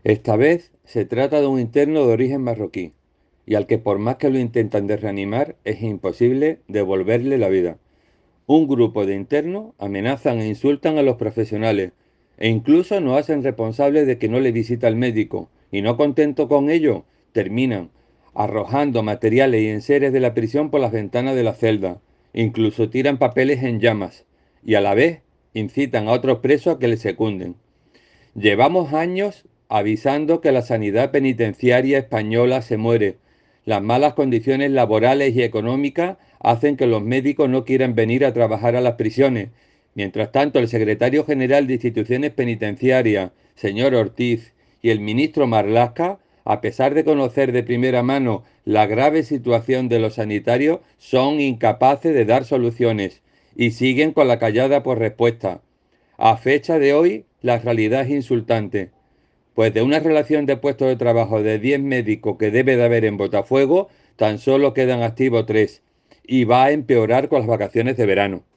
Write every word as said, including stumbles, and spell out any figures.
Esta vez se trata de un interno de origen marroquí y al que por más que lo intentan de reanimar es imposible devolverle la vida. Un grupo de internos amenazan e insultan a los profesionales e incluso nos hacen responsables de que no le visita al médico y no contento con ello, terminan arrojando materiales y enseres de la prisión por las ventanas de la celda, incluso tiran papeles en llamas y a la vez incitan a otros presos a que le secunden. Llevamos años avisando que la sanidad penitenciaria española se muere. Las malas condiciones laborales y económicas hacen que los médicos no quieran venir a trabajar a las prisiones. Mientras tanto, el secretario general de Instituciones Penitenciarias, señor Ortiz, y el ministro Marlaska, a pesar de conocer de primera mano la grave situación de los sanitarios, son incapaces de dar soluciones y siguen con la callada por respuesta. A fecha de hoy, la realidad es insultante, pues de una relación de puestos de trabajo de diez médicos que debe de haber en Botafuego, tan solo quedan activos tres y va a empeorar con las vacaciones de verano.